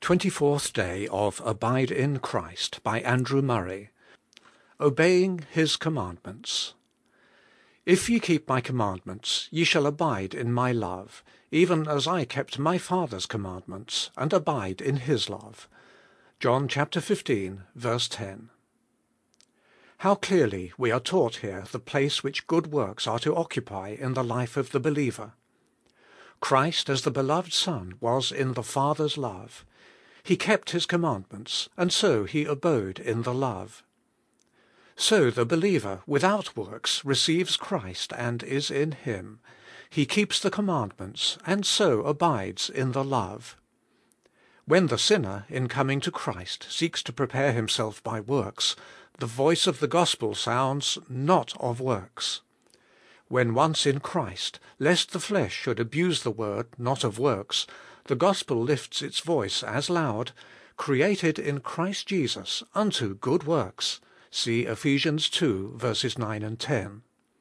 24th Day of Abide in Christ, by Andrew Murray. Obeying His Commandments. If ye keep my commandments, ye shall abide in my love, even as I kept my Father's commandments, and abide in His love. John chapter 15, verse 10. How clearly we are taught here the place which good works are to occupy in the life of the believer. Christ, as the beloved Son, was in the Father's love. He kept His commandments, and so He abode in the love. So the believer, without works, receives Christ and is in Him. He keeps the commandments, and so abides in the love. When the sinner, in coming to Christ, seeks to prepare himself by works, the voice of the gospel sounds, "Not of works." When once in Christ, lest the flesh should abuse the word, "not of works," the gospel lifts its voice as loud, "Created in Christ Jesus unto good works." See Ephesians 2, verses 9 and 10.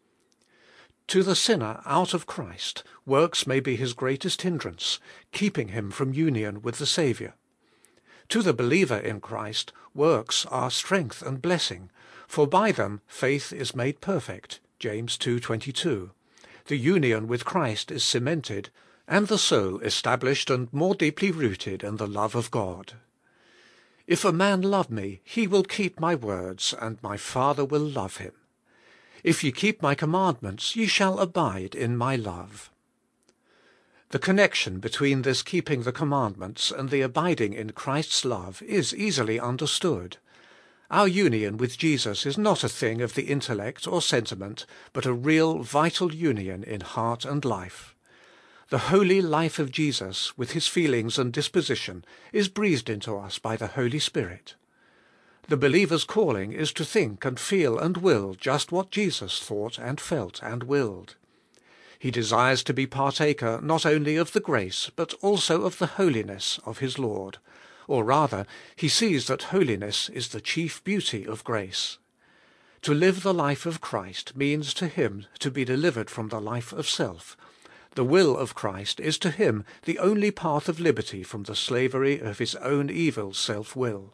To the sinner out of Christ, works may be his greatest hindrance, keeping him from union with the Saviour. To the believer in Christ, works are strength and blessing, for by them faith is made perfect, James 2:22. The union with Christ is cemented, and the soul established and more deeply rooted in the love of God. "If a man love me, he will keep my words, and my Father will love him. If ye keep my commandments, ye shall abide in my love." The connection between this keeping the commandments and the abiding in Christ's love is easily understood. Our union with Jesus is not a thing of the intellect or sentiment, but a real, vital union in heart and life. The holy life of Jesus, with His feelings and disposition, is breathed into us by the Holy Spirit. The believer's calling is to think and feel and will just what Jesus thought and felt and willed. He desires to be partaker not only of the grace, but also of the holiness of his Lord, or rather, he sees that holiness is the chief beauty of grace. To live the life of Christ means to him to be delivered from the life of self. The will of Christ is to him the only path of liberty from the slavery of his own evil self-will.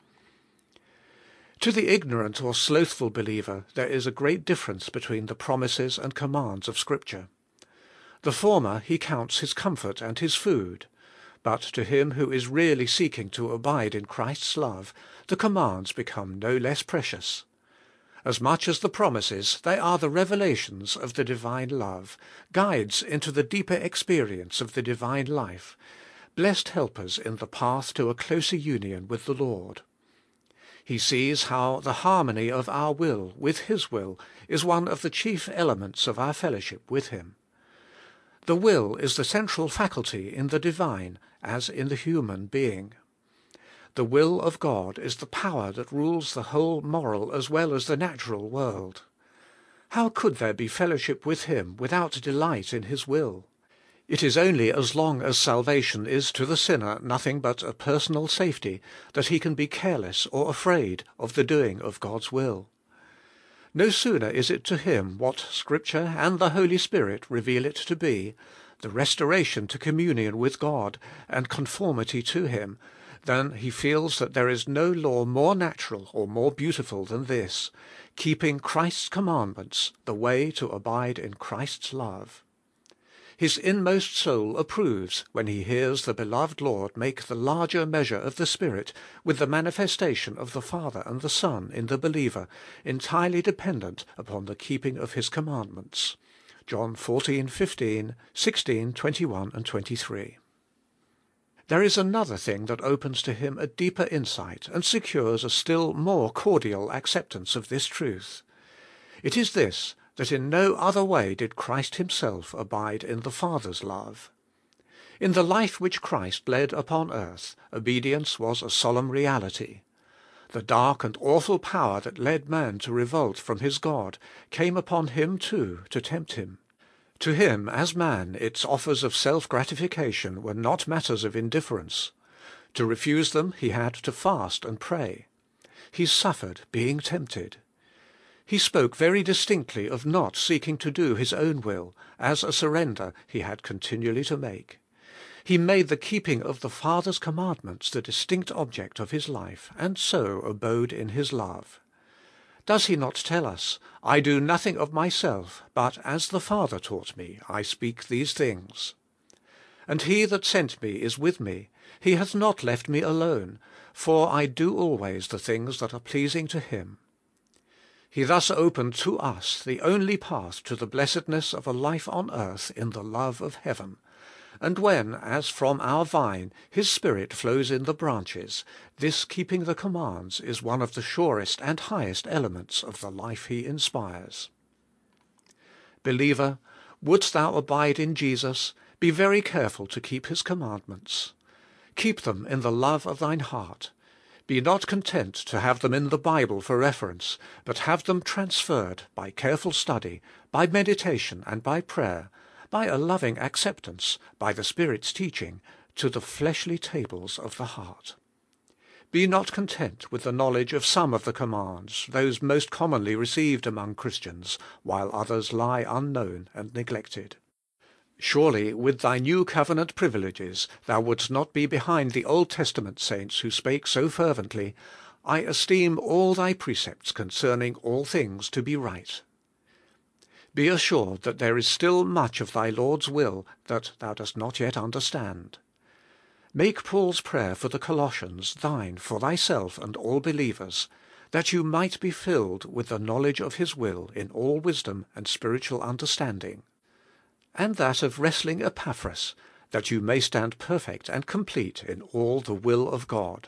To the ignorant or slothful believer there is a great difference between the promises and commands of Scripture. The former he counts his comfort and his food, but to him who is really seeking to abide in Christ's love, the commands become no less precious. As much as the promises, they are the revelations of the divine love, guides into the deeper experience of the divine life, blessed helpers in the path to a closer union with the Lord. He sees how the harmony of our will with His will is one of the chief elements of our fellowship with Him. The will is the central faculty in the divine as in the human being. The will of God is the power that rules the whole moral as well as the natural world. How could there be fellowship with Him without delight in His will? It is only as long as salvation is to the sinner nothing but a personal safety that he can be careless or afraid of the doing of God's will. No sooner is it to him what Scripture and the Holy Spirit reveal it to be, the restoration to communion with God and conformity to Him, than he feels that there is no law more natural or more beautiful than this, keeping Christ's commandments, the way to abide in Christ's love. His inmost soul approves when he hears the beloved Lord make the larger measure of the Spirit, with the manifestation of the Father and the Son in the believer, entirely dependent upon the keeping of His commandments. John 14:15, 16, 21 and 23. There is another thing that opens to him a deeper insight and secures a still more cordial acceptance of this truth. It is this, that in no other way did Christ Himself abide in the Father's love. In the life which Christ led upon earth, obedience was a solemn reality. The dark and awful power that led man to revolt from his God came upon Him too to tempt Him. To Him, as man, its offers of self-gratification were not matters of indifference. To refuse them, He had to fast and pray. He suffered, being tempted. He spoke very distinctly of not seeking to do His own will, as a surrender He had continually to make. He made the keeping of the Father's commandments the distinct object of his life, and so abode in his love. Does he not tell us, "I do nothing of myself, but as the Father taught me, I speak these things. And he that sent me is with me, he hath not left me alone, for I do always the things that are pleasing to him." He thus opened to us the only path to the blessedness of a life on earth in the love of heaven, and when, as from our vine, His Spirit flows in the branches, this keeping the commands is one of the surest and highest elements of the life He inspires. Believer, wouldst thou abide in Jesus, be very careful to keep His commandments. Keep them in the love of thine heart. Be not content to have them in the Bible for reference, but have them transferred by careful study, by meditation and by prayer, by a loving acceptance, by the Spirit's teaching, to the fleshly tables of the heart. Be not content with the knowledge of some of the commands, those most commonly received among Christians, while others lie unknown and neglected. Surely with thy new covenant privileges thou wouldst not be behind the Old Testament saints who spake so fervently, "I esteem all thy precepts concerning all things to be right." Be assured that there is still much of thy Lord's will that thou dost not yet understand. Make Paul's prayer for the Colossians thine for thyself and all believers, that you might be filled with the knowledge of His will in all wisdom and spiritual understanding. And that of wrestling Epaphras, that you may stand perfect and complete in all the will of God.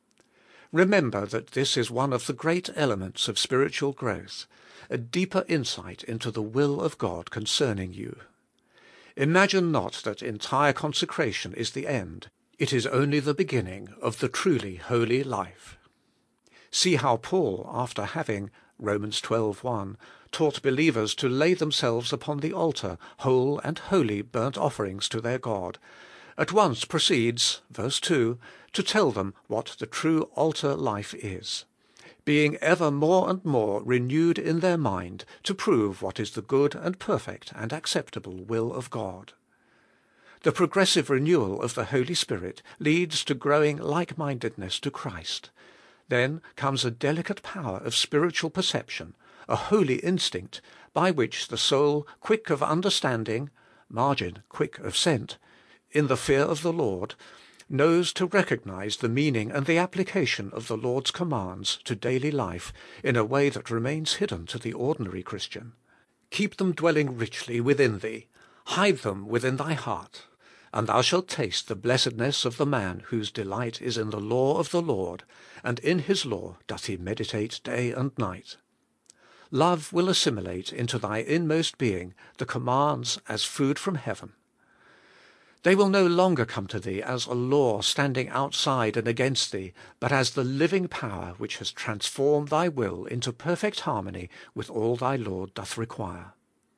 Remember that this is one of the great elements of spiritual growth, a deeper insight into the will of God concerning you. Imagine not that entire consecration is the end. It is only the beginning of the truly holy life. See how Paul, after having, Romans 12:1, taught believers to lay themselves upon the altar, whole and holy burnt offerings to their God, at once proceeds, verse 2, to tell them what the true altar life is, being ever more and more renewed in their mind to prove what is the good and perfect and acceptable will of God. The progressive renewal of the Holy Spirit leads to growing like-mindedness to Christ. Then comes a delicate power of spiritual perception, a holy instinct, by which the soul, quick of understanding, margin, quick of scent, in the fear of the Lord, knows to recognize the meaning and the application of the Lord's commands to daily life in a way that remains hidden to the ordinary Christian. Keep them dwelling richly within thee, hide them within thy heart, and thou shalt taste the blessedness of the man whose delight is in the law of the Lord, and in His law doth he meditate day and night. Love will assimilate into thy inmost being the commands as food from heaven. They will no longer come to thee as a law standing outside and against thee, but as the living power which has transformed thy will into perfect harmony with all thy Lord doth require.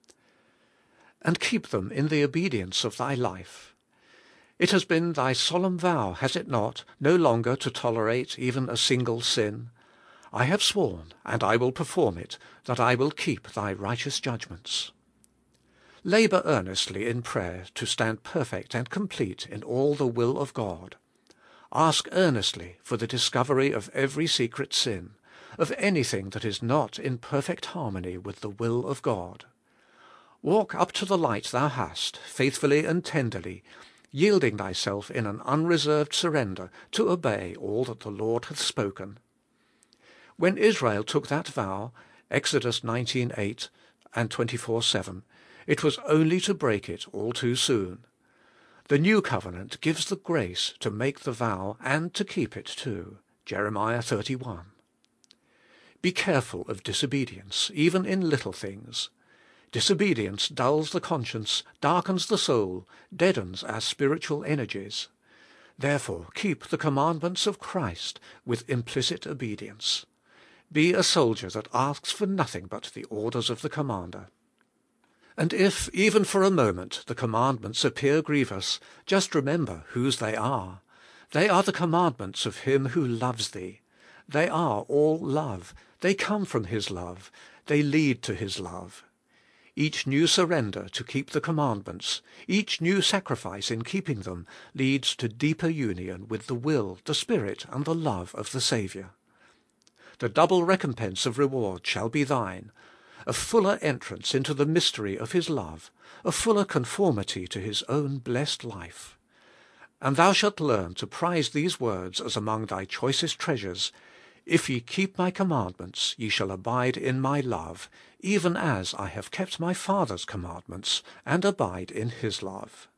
And keep them in the obedience of thy life. It has been thy solemn vow, has it not, no longer to tolerate even a single sin? I have sworn, and I will perform it, that I will keep thy righteous judgments. Labour earnestly in prayer to stand perfect and complete in all the will of God. Ask earnestly for the discovery of every secret sin, of anything that is not in perfect harmony with the will of God. Walk up to the light thou hast, faithfully and tenderly, yielding thyself in an unreserved surrender to obey all that the Lord hath spoken. When Israel took that vow, Exodus 19:8 and 24:7, it was only to break it all too soon. The new covenant gives the grace to make the vow and to keep it too. Jeremiah 31. Be careful of disobedience, even in little things. Disobedience dulls the conscience, darkens the soul, deadens our spiritual energies. Therefore, keep the commandments of Christ with implicit obedience. Be a soldier that asks for nothing but the orders of the commander. And if, even for a moment, the commandments appear grievous, just remember whose they are. They are the commandments of Him who loves thee. They are all love. They come from His love. They lead to His love. Each new surrender to keep the commandments, each new sacrifice in keeping them, leads to deeper union with the will, the Spirit, and the love of the Saviour. The double recompense of reward shall be thine: a fuller entrance into the mystery of His love, a fuller conformity to His own blessed life. And thou shalt learn to prize these words as among thy choicest treasures: If ye keep my commandments, ye shall abide in my love, even as I have kept my Father's commandments, and abide in His love.